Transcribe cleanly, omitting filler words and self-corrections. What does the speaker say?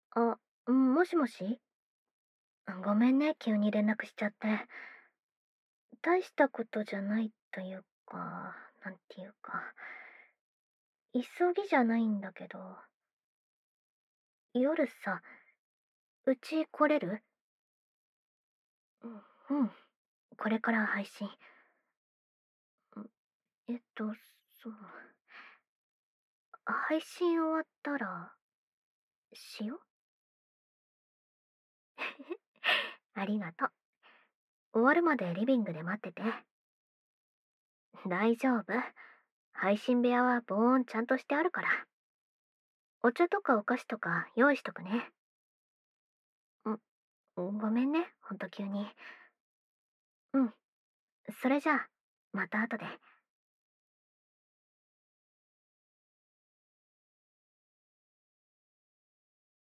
あ、もしもし。ごめんね、急に連絡しちゃって。大したことじゃないというか、なんていうか、急ぎじゃないんだけど、夜さ、うち来れる？うん、これから配信。んそう。配信終わったら、しよう。ありがとう。終わるまでリビングで待ってて。大丈夫。配信部屋は防音ちゃんとしてあるから。お茶とかお菓子とか用意しとくね。ごめんね、ほんと急に。うん、それじゃあ、また後で。